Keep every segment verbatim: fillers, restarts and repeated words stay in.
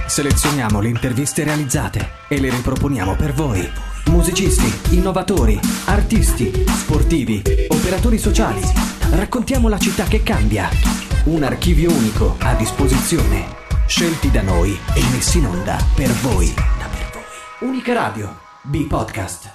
Selezioniamo le interviste realizzate e le riproponiamo per voi. Musicisti, innovatori, artisti, sportivi, operatori sociali. Raccontiamo la città che cambia. Un archivio unico a disposizione. Scelti da noi e messi in onda per voi. Unica Radio, B-Podcast.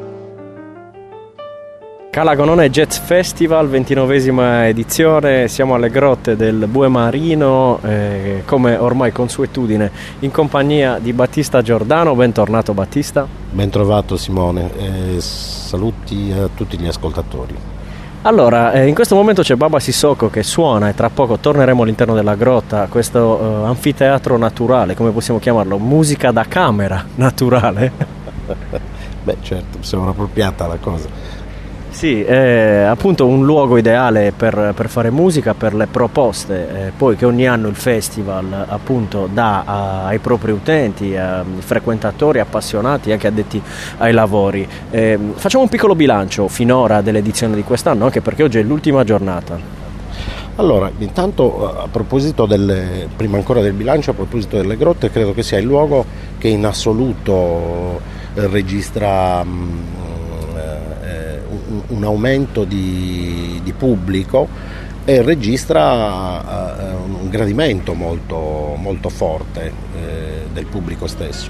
Calagonone Jazz Festival, ventinovesima edizione, siamo alle grotte del Bue Marino, eh, come ormai consuetudine, in compagnia di Battista Giordano. Bentornato Battista. Ben trovato Simone, eh, saluti a tutti gli ascoltatori. Allora, eh, in questo momento c'è Baba Sissoko che suona e tra poco torneremo all'interno della grotta, questo eh, anfiteatro naturale, come possiamo chiamarlo? Musica da camera naturale? Beh certo, sembra appropriata la cosa. Sì, è appunto un luogo ideale per, per fare musica, per le proposte, eh, poi che ogni anno il festival appunto dà a, ai propri utenti, a frequentatori, appassionati, anche addetti ai lavori. Eh, facciamo un piccolo bilancio finora dell'edizione di quest'anno, anche perché oggi è l'ultima giornata. Allora, intanto a proposito del, prima ancora del bilancio, a proposito delle grotte, credo che sia il luogo che in assoluto eh, registra mh, un aumento di, di pubblico e registra uh, un gradimento molto, molto forte eh, del pubblico stesso.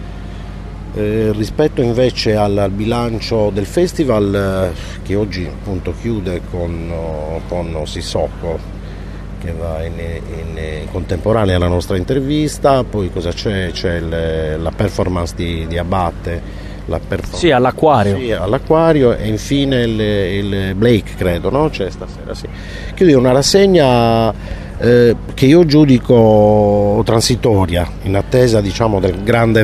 Eh, rispetto invece al, al bilancio del festival, eh, che oggi appunto chiude con, con Sissoko, che va in, in, in contemporanea alla nostra intervista, poi cosa c'è? C'è le, la performance di, di Abate. La sì, all'acquario. Sì, all'acquario e infine il, il Blake, credo, no? C'è stasera, sì. Chiudi una rassegna eh, che io giudico transitoria, in attesa, diciamo, del grande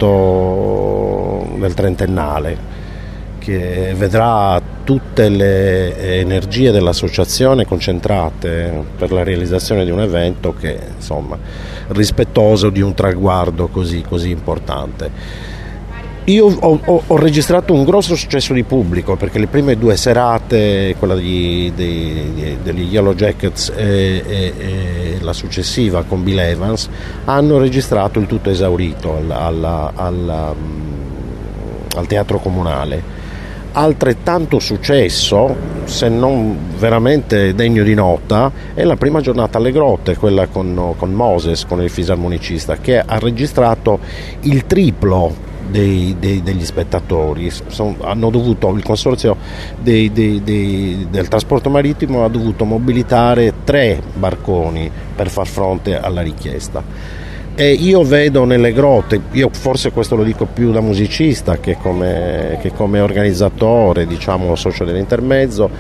evento del trentennale, che vedrà tutte le energie dell'associazione concentrate per la realizzazione di un evento che, insomma, rispettoso di un traguardo così, così importante. Io ho, ho, ho registrato un grosso successo di pubblico, perché le prime due serate, quella di, di, di, degli Yellow Jackets e, e, e la successiva con Bill Evans, hanno registrato il tutto esaurito al, al, al, al Teatro Comunale. Altrettanto successo, se non veramente degno di nota, è la prima giornata alle grotte, quella con, con Moses, con il fisarmonicista, che ha registrato il triplo Dei, dei, degli spettatori. Sono, hanno dovuto, il consorzio dei, dei, dei, del trasporto marittimo ha dovuto mobilitare tre barconi per far fronte alla richiesta. E io vedo nelle grotte, io forse questo lo dico più da musicista che come, che come organizzatore, diciamo socio dell'intermezzo,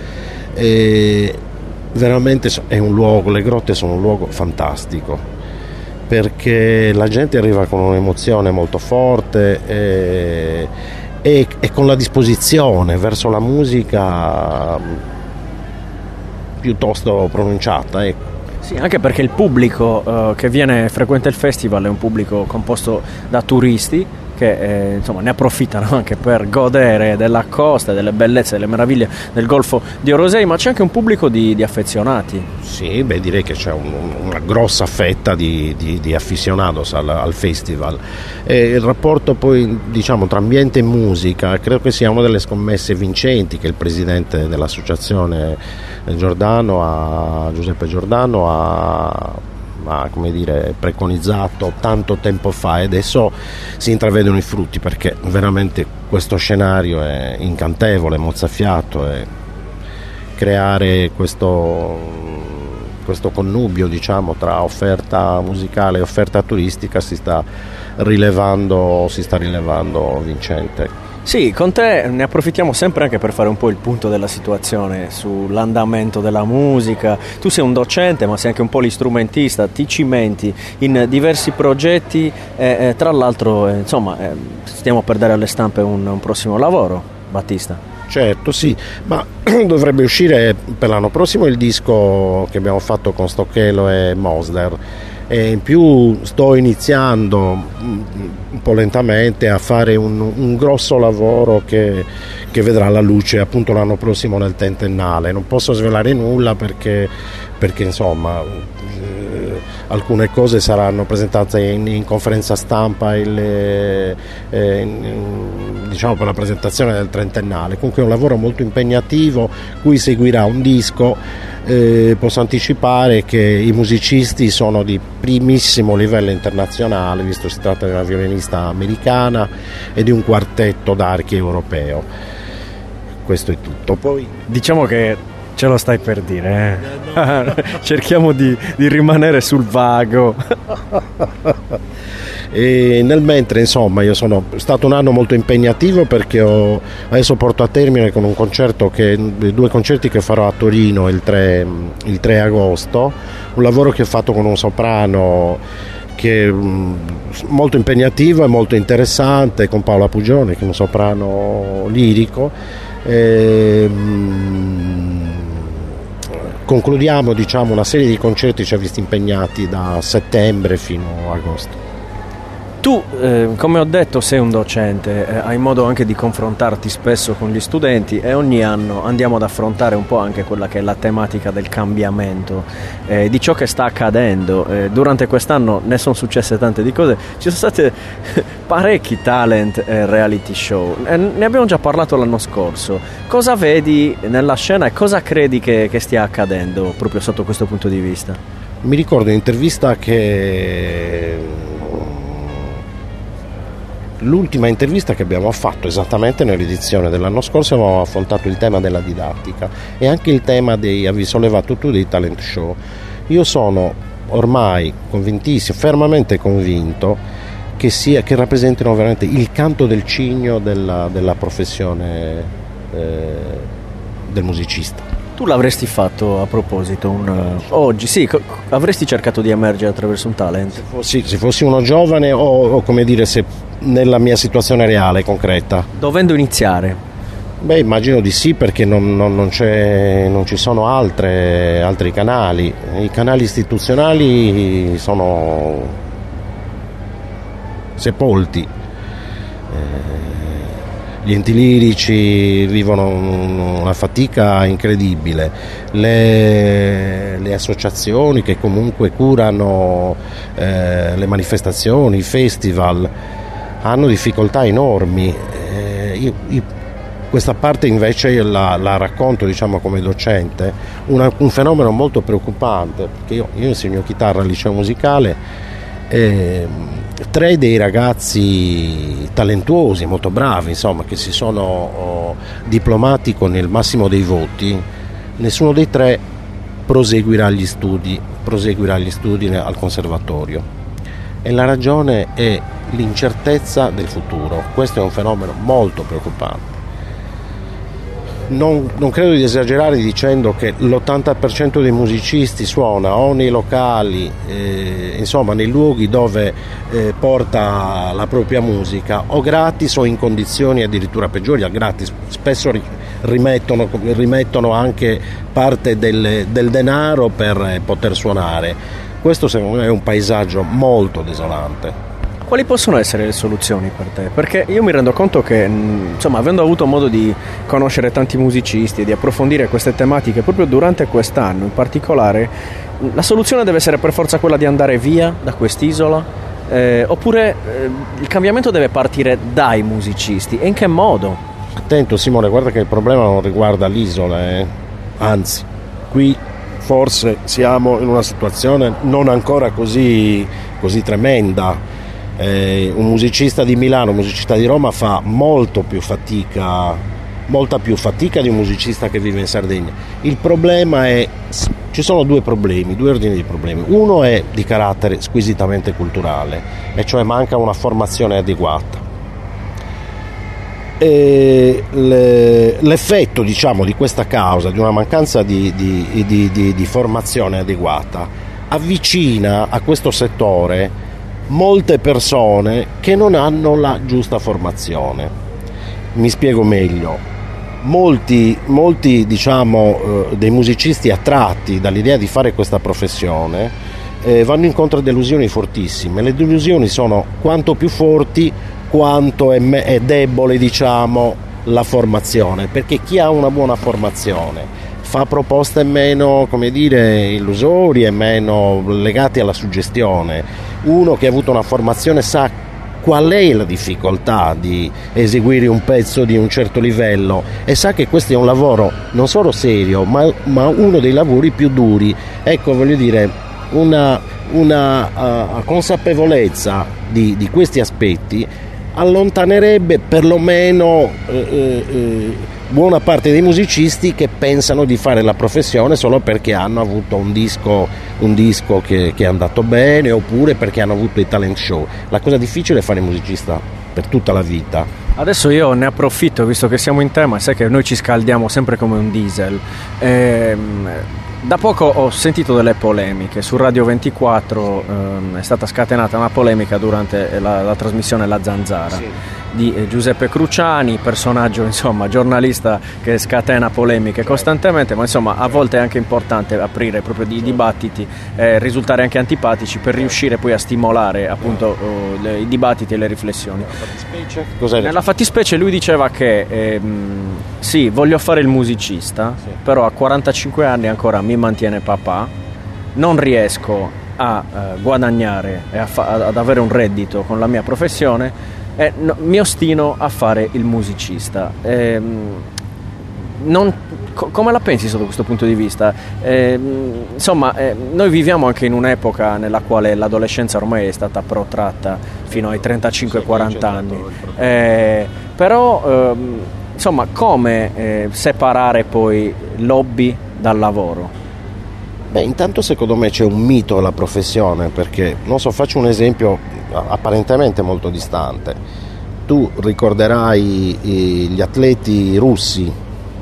e veramente è un luogo, le grotte sono un luogo fantastico, perché la gente arriva con un'emozione molto forte e, e, e con la disposizione verso la musica piuttosto pronunciata, ecco. Sì, anche perché il pubblico uh, che viene frequenta il festival è un pubblico composto da turisti che eh, insomma ne approfittano anche per godere della costa, delle bellezze, delle meraviglie del Golfo di Orosei, ma c'è anche un pubblico di, di affezionati. Sì, beh, direi che c'è un, una grossa fetta di, di, di aficionados al, al festival. E il rapporto poi, diciamo, tra ambiente e musica credo che sia una delle scommesse vincenti che il presidente dell'associazione Giordano, a, Giuseppe Giordano, ha ha come dire preconizzato tanto tempo fa, e adesso si intravedono i frutti, perché veramente questo scenario è incantevole, mozzafiato, e creare questo, questo connubio, diciamo, tra offerta musicale e offerta turistica si sta rilevando, si sta rilevando vincente. Sì, con te ne approfittiamo sempre anche per fare un po' il punto della situazione sull'andamento della musica. Tu sei un docente, ma sei anche un polistrumentista, ti cimenti in diversi progetti e eh, tra l'altro eh, insomma eh, stiamo per dare alle stampe un, un prossimo lavoro, Battista. Certo, sì, ma dovrebbe uscire per l'anno prossimo il disco che abbiamo fatto con Stocchelo e Mosler. E in più sto iniziando un po' lentamente a fare un, un grosso lavoro che, che vedrà la luce appunto l'anno prossimo nel trentennale. Non posso svelare nulla perché, perché insomma eh, alcune cose saranno presentate in, in conferenza stampa il, eh, in, diciamo per la presentazione del trentennale. Comunque è un lavoro molto impegnativo, cui seguirà un disco. Eh, posso anticipare che i musicisti sono di primissimo livello internazionale, visto che si tratta di una violinista americana e di un quartetto d'archi europeo. Questo è tutto. Poi diciamo che ce lo stai per dire, eh? Cerchiamo di, di rimanere sul vago. E nel mentre, insomma, io sono stato un anno molto impegnativo, perché ho, adesso porto a termine con un concerto che, due concerti che farò a Torino il tre, il tre agosto, un lavoro che ho fatto con un soprano che è molto impegnativo e molto interessante, con Paola Pugione, che è un soprano lirico. E, concludiamo, diciamo, una serie di concerti, ci ha visti impegnati da settembre fino a agosto. Tu, eh, come ho detto, sei un docente, eh, hai modo anche di confrontarti spesso con gli studenti, e ogni anno andiamo ad affrontare un po' anche quella che è la tematica del cambiamento, eh, di ciò che sta accadendo. Eh, durante quest'anno ne sono successe tante di cose, ci sono state parecchi talent e reality show, eh, ne abbiamo già parlato l'anno scorso. Cosa vedi nella scena e cosa credi che, che stia accadendo proprio sotto questo punto di vista? Mi ricordo un'intervista che... L'ultima intervista che abbiamo fatto, esattamente nell'edizione dell'anno scorso, abbiamo affrontato il tema della didattica e anche il tema dei, avevi sollevato tu, dei talent show. Io sono ormai convintissimo, fermamente convinto che, sia, che rappresentino veramente il canto del cigno della, della professione eh, del musicista. Tu l'avresti fatto, a proposito, un, uh, oggi, sì, co- avresti cercato di emergere attraverso un talent? Se fossi, se fossi uno giovane o, o come dire, se nella mia situazione reale, concreta. Dovendo iniziare? Beh, immagino di sì, perché non, non, non, c'è, non ci sono altre, altri canali. I canali istituzionali sono sepolti. Eh, Gli enti lirici vivono una fatica incredibile, le, le associazioni che comunque curano eh, le manifestazioni, i festival, hanno difficoltà enormi. Eh, io, io questa parte invece la, la racconto, diciamo, come docente, una, un fenomeno molto preoccupante, perché io, io insegno chitarra al liceo musicale. Eh, tre dei ragazzi talentuosi, molto bravi, insomma, che si sono oh, diplomati con il massimo dei voti, nessuno dei tre proseguirà gli studi, proseguirà gli studi al conservatorio, e la ragione è l'incertezza del futuro. Questo è un fenomeno molto preoccupante. Non, non credo di esagerare dicendo che l'ottanta per cento dei musicisti suona o nei locali, eh, insomma nei luoghi dove eh, porta la propria musica, o gratis o in condizioni addirittura peggiori. A gratis spesso rimettono, rimettono anche parte del, del denaro per poter suonare. Questo secondo me è un paesaggio molto desolante. Quali possono essere le soluzioni per te? Perché io mi rendo conto che, insomma, avendo avuto modo di conoscere tanti musicisti e di approfondire queste tematiche proprio durante quest'anno in particolare, la soluzione deve essere per forza quella di andare via da quest'isola? Eh, oppure eh, il cambiamento deve partire dai musicisti? E in che modo? Attento Simone, guarda che il problema non riguarda l'isola, eh? Anzi, qui forse siamo in una situazione non ancora così, così tremenda. Eh, un musicista di Milano, un musicista di Roma fa molto più fatica, molta più fatica di un musicista che vive in Sardegna. Il problema è, ci sono due problemi, due ordini di problemi. Uno è di carattere squisitamente culturale, e cioè manca una formazione adeguata. E le, l'effetto, diciamo, di questa causa, di una mancanza di, di, di, di, di formazione adeguata, avvicina a questo settore molte persone che non hanno la giusta formazione. Mi spiego meglio. Molti, molti diciamo, eh, dei musicisti attratti dall'idea di fare questa professione eh, vanno incontro a delusioni fortissime. Le delusioni sono quanto più forti, quanto è, me- è debole, diciamo, la formazione, perché chi ha una buona formazione fa proposte meno, come dire, illusorie, meno legate alla suggestione. Uno che ha avuto una formazione sa qual è la difficoltà di eseguire un pezzo di un certo livello e sa che questo è un lavoro non solo serio, ma, ma uno dei lavori più duri. Ecco, voglio dire, una, una uh, consapevolezza di, di questi aspetti allontanerebbe perlomeno eh, eh, buona parte dei musicisti che pensano di fare la professione solo perché hanno avuto un disco, un disco che, che è andato bene, oppure perché hanno avuto i talent show. La cosa difficile è fare musicista per tutta la vita. Adesso io ne approfitto, visto che siamo in tema, sai che noi ci scaldiamo sempre come un diesel. Ehm, da poco ho sentito delle polemiche su Radio ventiquattro, ehm, è stata scatenata una polemica durante la, la trasmissione La Zanzara. Sì. Di Giuseppe Cruciani, personaggio, insomma, giornalista che scatena polemiche costantemente, ma insomma a volte è anche importante aprire proprio di dibattiti, eh, risultare anche antipatici per riuscire poi a stimolare appunto oh, le, i dibattiti e le riflessioni. Cos'è? Nella fattispecie lui diceva che ehm, sì, voglio fare il musicista, sì, però a quarantacinque anni ancora mi mantiene papà, non riesco a eh, guadagnare e a fa- ad avere un reddito con la mia professione. Eh, no, mi ostino a fare il musicista. Eh, non, co- come la pensi sotto questo punto di vista? Eh, insomma, eh, noi viviamo anche in un'epoca nella quale l'adolescenza ormai è stata protratta fino ai trentacinque quaranta anni. Eh, però, ehm, insomma, come eh, separare poi l'hobby dal lavoro? Beh, intanto secondo me c'è un mito alla professione, perché, non so, faccio un esempio apparentemente molto distante. Tu ricorderai gli atleti russi.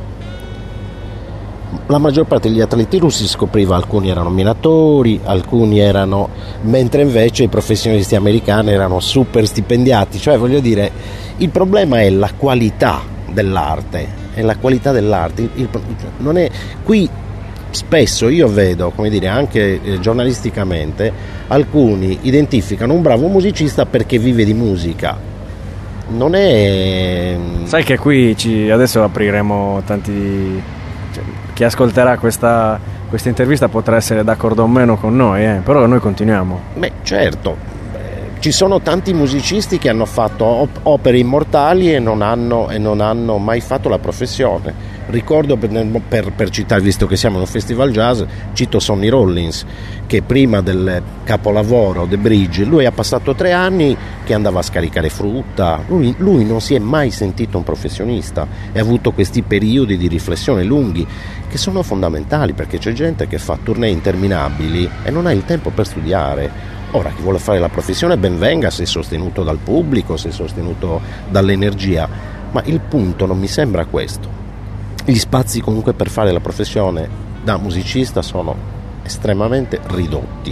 La maggior parte degli atleti russi si scopriva alcuni erano minatori, alcuni erano, mentre invece i professionisti americani erano super stipendiati. Cioè, voglio dire, il problema è la qualità dell'arte, è la qualità dell'arte. Il, il, non è qui. Spesso io vedo, come dire, anche eh, giornalisticamente, alcuni identificano un bravo musicista perché vive di musica. Non è... Sai che qui ci, adesso apriremo tanti... Cioè, chi ascolterà questa, questa intervista potrà essere d'accordo o meno con noi, eh? Però noi continuiamo. Beh, certo. Beh, ci sono tanti musicisti che hanno fatto op- opere immortali e non hanno, e non hanno mai fatto la professione. Ricordo, per, per, per citare, visto che siamo in un festival jazz, cito Sonny Rollins, che prima del capolavoro The Bridge, lui ha passato tre anni che andava a scaricare frutta. Lui, lui non si è mai sentito un professionista e ha avuto questi periodi di riflessione lunghi che sono fondamentali, perché c'è gente che fa tournée interminabili e non ha il tempo per studiare. Ora, chi vuole fare la professione ben venga, se è sostenuto dal pubblico, se è sostenuto dall'energia, ma il punto non mi sembra questo. Gli spazi comunque per fare la professione da musicista sono estremamente ridotti.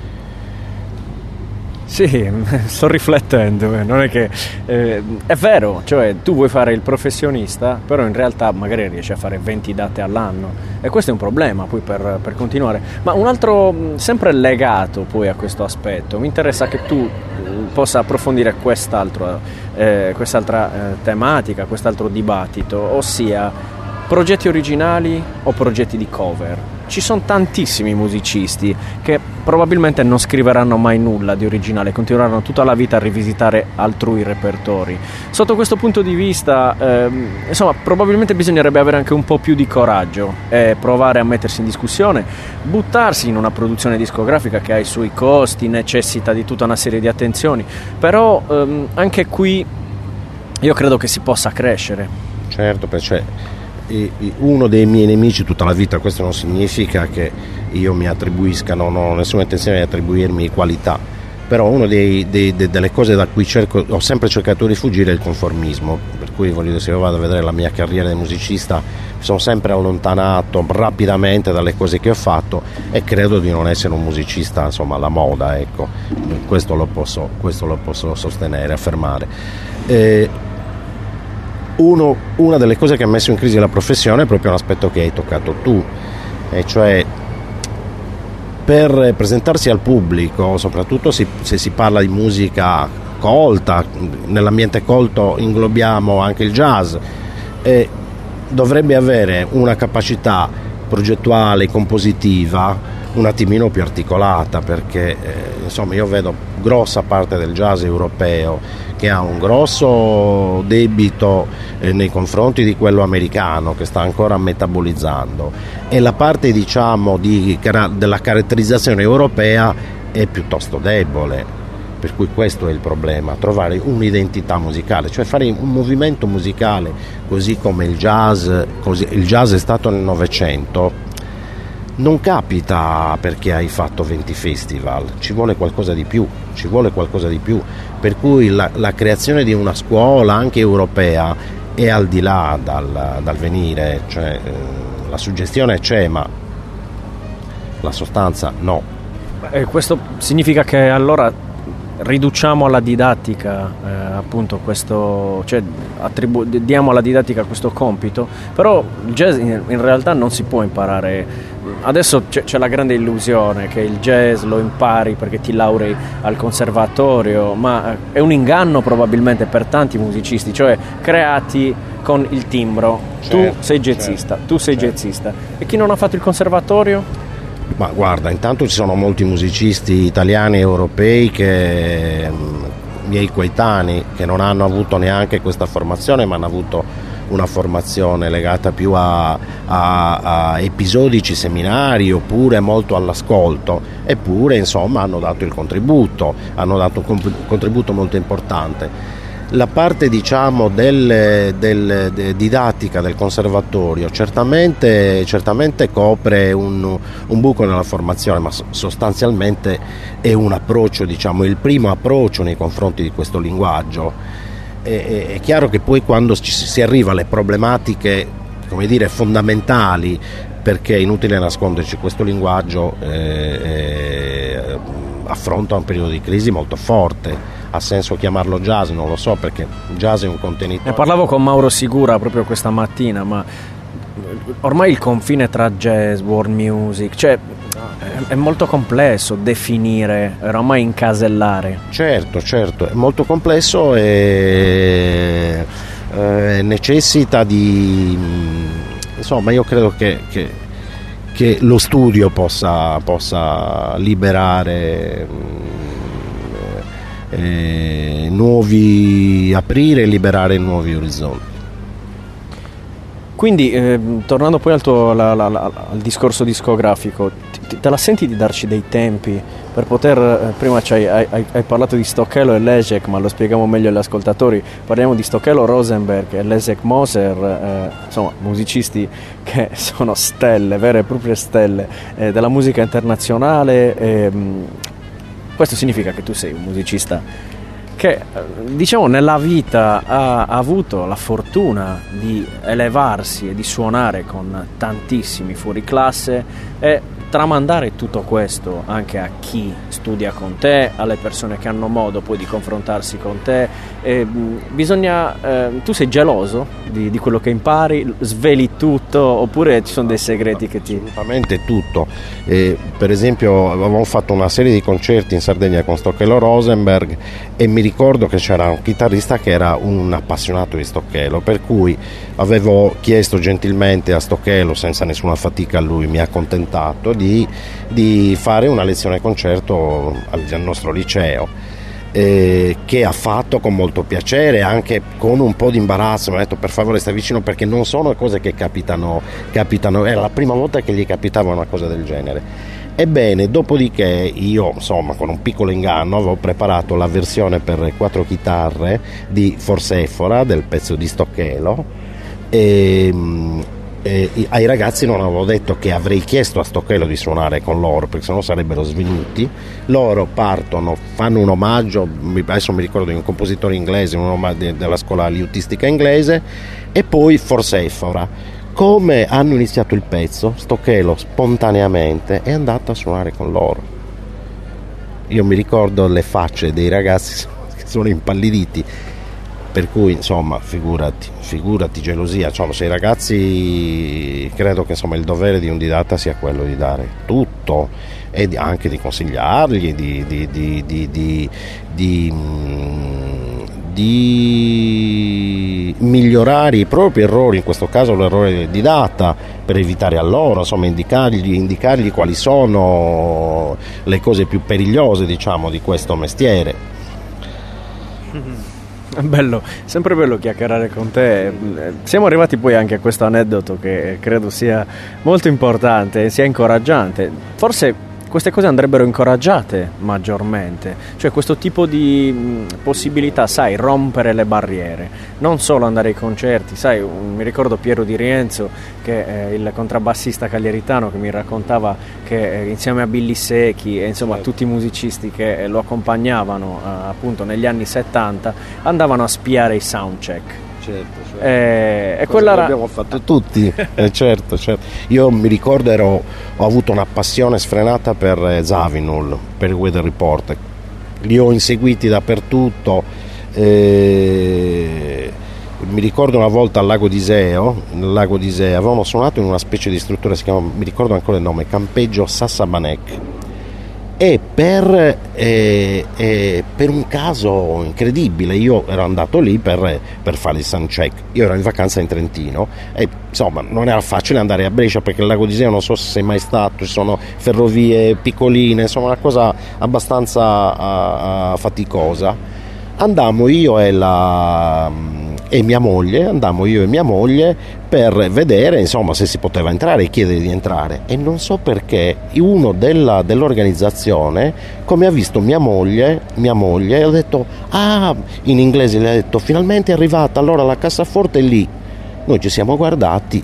Sì, sto riflettendo, eh. Non è che eh, è vero, cioè tu vuoi fare il professionista, però in realtà magari riesci a fare venti date all'anno e questo è un problema poi per, per continuare. Ma un altro, sempre legato poi a questo aspetto, mi interessa che tu possa approfondire quest'altro, eh, quest'altra eh, tematica, quest'altro dibattito, ossia progetti originali o progetti di cover. Ci sono tantissimi musicisti che probabilmente non scriveranno mai nulla di originale, continueranno tutta la vita a rivisitare altrui repertori. Sotto questo punto di vista, ehm, insomma, probabilmente bisognerebbe avere anche un po' più di coraggio e provare a mettersi in discussione, buttarsi in una produzione discografica che ha i suoi costi, necessita di tutta una serie di attenzioni, però ehm, anche qui io credo che si possa crescere. Certo, perché uno dei miei nemici tutta la vita, questo non significa che io mi attribuisca, non ho nessuna intenzione di attribuirmi qualità, però una delle cose da cui cerco, ho sempre cercato di fuggire è il conformismo, per cui voglio dire, se io vado a vedere la mia carriera di musicista mi sono sempre allontanato rapidamente dalle cose che ho fatto e credo di non essere un musicista, insomma, alla moda, ecco, questo lo posso, questo lo posso sostenere, affermare. Eh, Uno, una delle cose che ha messo in crisi la professione è proprio un aspetto che hai toccato tu, e cioè per presentarsi al pubblico, soprattutto se, se si parla di musica colta, nell'ambiente colto inglobiamo anche il jazz, eh, dovrebbe avere una capacità progettuale, compositiva un attimino più articolata, perché eh, insomma io vedo grossa parte del jazz europeo che ha un grosso debito eh, nei confronti di quello americano, che sta ancora metabolizzando, e la parte diciamo di, della caratterizzazione europea è piuttosto debole, per cui questo è il problema, trovare un'identità musicale, cioè fare un movimento musicale così come il jazz, così, il jazz è stato nel Novecento. Non capita perché hai fatto venti festival, ci vuole qualcosa di più, ci vuole qualcosa di più, per cui la, la creazione di una scuola anche europea è al di là dal, dal venire, cioè eh, la suggestione c'è ma la sostanza no. E questo significa che allora riduciamo alla didattica eh, appunto questo, cioè attribu- diamo alla didattica questo compito, però il jazz in, in realtà non si può imparare. Adesso c'è, c'è la grande illusione che il jazz lo impari perché ti laurei al conservatorio, ma è un inganno probabilmente per tanti musicisti, cioè creati con il timbro, certo, tu sei jazzista, certo, tu sei certo. jazzista, e chi non ha fatto il conservatorio? Ma guarda, intanto ci sono molti musicisti italiani e europei che miei coetanei che non hanno avuto neanche questa formazione, ma hanno avuto una formazione legata più a, a, a episodici seminari oppure molto all'ascolto, eppure insomma hanno dato il contributo, hanno dato un contributo molto importante. La parte diciamo del, del, de, didattica del conservatorio certamente, certamente copre un, un buco nella formazione, ma sostanzialmente è un approccio, diciamo, il primo approccio nei confronti di questo linguaggio. È, è chiaro che poi quando ci si arriva alle problematiche, come dire, fondamentali, perché è inutile nasconderci, questo linguaggio eh, eh, affronta un periodo di crisi molto forte. Ha senso chiamarlo jazz? Non lo so, perché jazz è un contenitore. Ne parlavo con Mauro Sigura proprio questa mattina, ma ormai il confine tra jazz, world music, cioè è molto complesso definire, ormai incasellare. Certo, certo, è molto complesso e eh, necessita di, insomma, io credo che, che, che lo studio possa, possa liberare eh, nuovi, aprire e liberare nuovi orizzonti. Quindi, eh, tornando poi al, tuo, la, la, la, al discorso discografico, ti, te la senti di darci dei tempi per poter, eh, prima hai, hai, hai parlato di Stockello e Leszek, ma lo spieghiamo meglio agli ascoltatori, parliamo di Stockello Rosenberg e Leszek Moser, eh, insomma musicisti che sono stelle, vere e proprie stelle eh, della musica internazionale. Eh, questo significa che tu sei un musicista che, diciamo, nella vita ha, ha avuto la fortuna di elevarsi e di suonare con tantissimi fuoriclasse e tramandare tutto questo anche a chi studia con te, alle persone che hanno modo poi di confrontarsi con te. E, mh, bisogna eh, tu sei geloso di, di quello che impari, sveli tutto oppure ci sono dei segreti che ti... Assolutamente tutto. Eh, per esempio avevamo fatto una serie di concerti in Sardegna con Stockello Rosenberg e mi ricordo che c'era un chitarrista che era un appassionato di Stockello, per cui avevo chiesto gentilmente a Stockello, senza nessuna fatica, lui mi ha accontentato Di, di fare una lezione concerto al, al nostro liceo, eh, che ha fatto con molto piacere, anche con un po' di imbarazzo. Mi ha detto: per favore stai vicino, perché non sono cose che capitano, capitano. Era la prima volta che gli capitava una cosa del genere. Ebbene, dopodiché io, insomma, con un piccolo inganno avevo preparato la versione per quattro chitarre di Forsefora del pezzo di Stockello e Eh, ai ragazzi non avevo detto che avrei chiesto a Stockello di suonare con loro, perché sennò sarebbero svenuti. Loro partono, fanno un omaggio, adesso mi ricordo di un compositore inglese, un omaggio della scuola liutistica inglese, e poi Forsefora. Come hanno iniziato il pezzo, Stockello spontaneamente è andato a suonare con loro. Io mi ricordo le facce dei ragazzi che sono impalliditi. Per cui, insomma, figurati, figurati gelosia. Insomma, se i ragazzi, credo che, insomma, il dovere di un didatta sia quello di dare tutto e di, anche di consigliargli, di, di, di, di, di, di, di migliorare i propri errori, in questo caso l'errore di data, per evitare a loro, insomma, indicargli, indicargli quali sono le cose più perigliose, diciamo, di questo mestiere. Bello, sempre bello chiacchierare con te. Siamo arrivati poi anche a questo aneddoto che credo sia molto importante, sia incoraggiante. Forse queste cose andrebbero incoraggiate maggiormente, cioè questo tipo di mh, possibilità, sai, rompere le barriere, non solo andare ai concerti, sai, un, mi ricordo Piero Di Rienzo, che è il contrabbassista cagliaritano, che mi raccontava che eh, insieme a Billy Secchi e insomma certo. tutti i musicisti che eh, lo accompagnavano eh, appunto negli anni settanta andavano a spiare i soundcheck. Certo, certo. E, e quella ra- abbiamo fatto tutti, eh, certo, certo. Io mi ricordo ero, ho avuto una passione sfrenata per eh, Zawinul, per il Weather Report, li ho inseguiti dappertutto. Eh, mi ricordo una volta al lago d'Iseo, nel lago d'Iseo avevamo suonato in una specie di struttura, si chiama, mi ricordo ancora il nome, Campeggio Sassabanek. E per, eh, eh, per un caso incredibile io ero andato lì per, per fare il soundcheck. Io ero in vacanza in Trentino e insomma non era facile andare a Brescia, perché il lago d'Iseo, non so se sei mai stato, ci sono ferrovie piccoline, insomma una cosa abbastanza uh, faticosa. Andammo io e la e mia moglie, andammo io e mia moglie per vedere insomma se si poteva entrare e chiedere di entrare, e non so perché uno della, dell'organizzazione, come ha visto mia moglie mia moglie ha detto ah, in inglese le ha detto finalmente è arrivata, allora la cassaforte è lì. Noi ci siamo guardati,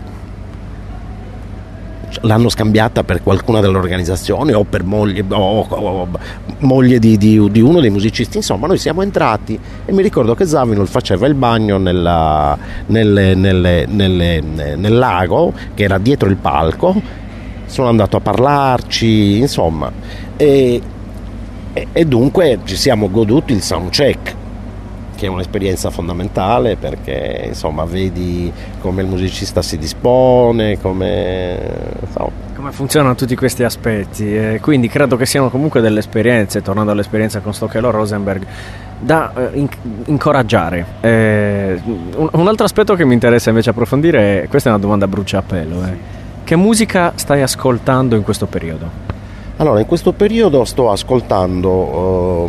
l'hanno scambiata per qualcuna dell'organizzazione o per moglie, o, o, o, moglie di, di, di uno dei musicisti. Insomma, noi siamo entrati e mi ricordo che Zawinul faceva il bagno nella, nelle, nelle, nelle, nel lago che era dietro il palco. Sono andato a parlarci, insomma, e, e, e dunque ci siamo goduti il soundcheck, che è un'esperienza fondamentale, perché insomma vedi come il musicista si dispone, come insomma, come funzionano tutti questi aspetti, e quindi credo che siano comunque delle esperienze, tornando all'esperienza con Stockello Rosenberg, da eh, in- incoraggiare. Eh, un-, un altro aspetto che mi interessa invece approfondire è, questa è una domanda a bruciapelo, eh. che musica stai ascoltando in questo periodo? Allora, in questo periodo sto ascoltando uh,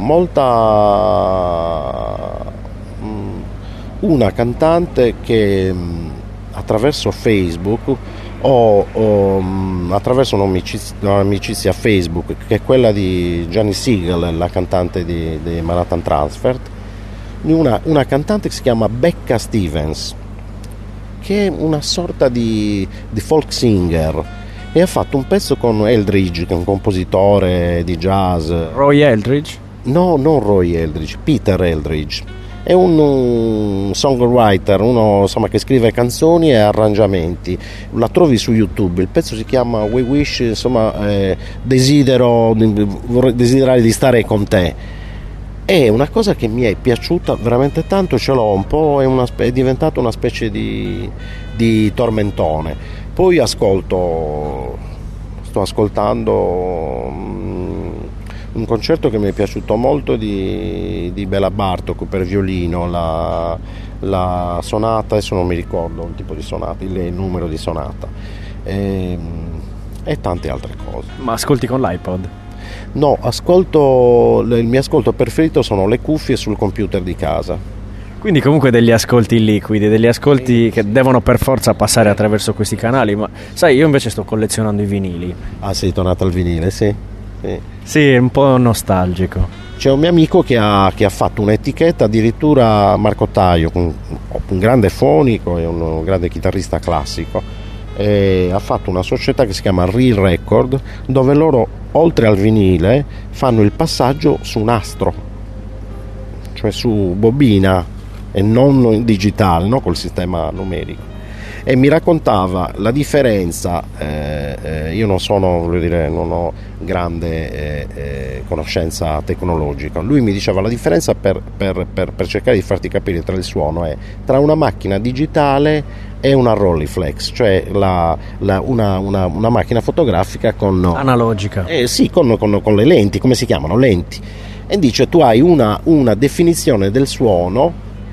molta um, una cantante che um, attraverso Facebook o um, attraverso un'amicizia, un'amicizia Facebook, che è quella di Gianni Siegel, la cantante di, di Manhattan Transfer, una, una cantante che si chiama Becca Stevens, che è una sorta di, di folk singer, e ha fatto un pezzo con Eldridge, che è un compositore di jazz. Roy Eldridge? No, non Roy Eldridge, Peter Eldridge. È un, un songwriter, uno insomma che scrive canzoni e arrangiamenti. La trovi su YouTube, il pezzo si chiama We Wish, insomma, eh, desidero, vorrei desiderare di stare con te. È una cosa che mi è piaciuta veramente tanto, ce l'ho un po', è, una, è diventato una specie di, di tormentone. Poi ascolto, sto ascoltando um, un concerto che mi è piaciuto molto di, di Bela Bartok per violino, la, la sonata, adesso non mi ricordo il tipo di sonata, il numero di sonata, e, e tante altre cose. Ma ascolti con l'iPod? No, ascolto, il mio ascolto preferito sono le cuffie sul computer di casa. Quindi comunque degli ascolti liquidi, degli ascolti che devono per forza passare attraverso questi canali, ma sai, io invece sto collezionando i vinili. Ah, sei tornato al vinile, sì. Sì, sì, è un po' nostalgico. C'è un mio amico che ha, che ha fatto un'etichetta, addirittura Marco Taio, un, un grande fonico e un grande chitarrista classico, e ha fatto una società che si chiama Real Record, dove loro, oltre al vinile, fanno il passaggio su nastro, cioè su bobina, e non in digitale, no? Col sistema numerico. E mi raccontava la differenza, eh, eh, io non sono, voglio dire, non ho grande eh, eh, conoscenza tecnologica. Lui mi diceva la differenza, per, per, per, per cercare di farti capire tra il suono, è tra una macchina digitale e una Rolleiflex, cioè la, la, una, una, una macchina fotografica con analogica, eh, sì, con, con, con le lenti, come si chiamano? Lenti. E dice tu hai una, una definizione del suono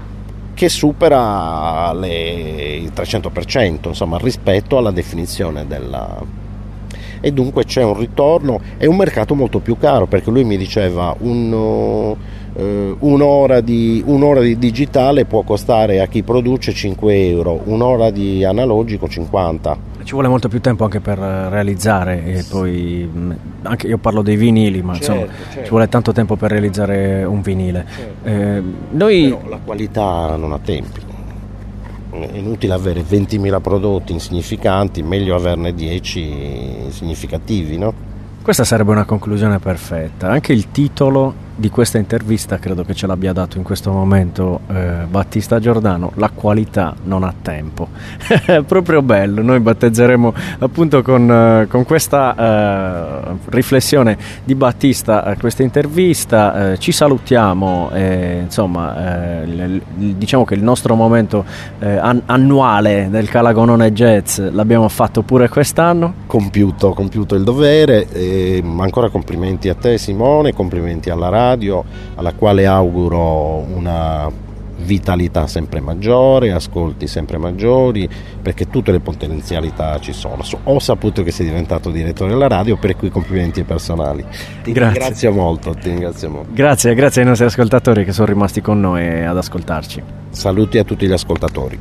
che supera le, il trecento per cento, insomma, rispetto alla definizione della... e dunque c'è un ritorno, è un mercato molto più caro, perché lui mi diceva un, uh, un'ora, di, un'ora di digitale può costare a chi produce cinque euro, un'ora di analogico cinquanta. Ci vuole molto più tempo anche per realizzare, e poi anche io parlo dei vinili, ma certo, insomma certo. Ci vuole tanto tempo per realizzare un vinile. Certo. Eh, noi... Però la qualità non ha tempi. È inutile avere ventimila prodotti insignificanti, meglio averne dieci significativi, no? Questa sarebbe una conclusione perfetta. Anche il titolo di questa intervista credo che ce l'abbia dato in questo momento eh, Battista Giordano: la qualità non ha tempo. È proprio bello. Noi battezzeremo appunto con, eh, con questa eh, riflessione di Battista eh, questa intervista. Eh, ci salutiamo, eh, insomma eh, l- l- diciamo che il nostro momento eh, an- annuale del Calagonone Jazz l'abbiamo fatto pure quest'anno. Compiuto, compiuto il dovere. Eh, ancora complimenti a te, Simone, complimenti alla radio, alla quale auguro una vitalità sempre maggiore, ascolti sempre maggiori, perché tutte le potenzialità ci sono. Ho saputo che sei diventato direttore della radio, per cui complimenti personali. Ti grazie. ringrazio molto, ti ringrazio molto. Grazie, grazie ai nostri ascoltatori che sono rimasti con noi ad ascoltarci. Saluti a tutti gli ascoltatori.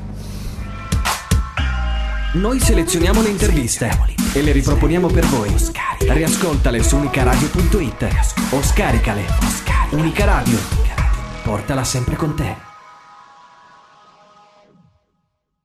Noi selezioniamo le interviste e le riproponiamo per voi. Riascoltale su unicaradio punto it o scaricale. Unica Radio, portala sempre con te.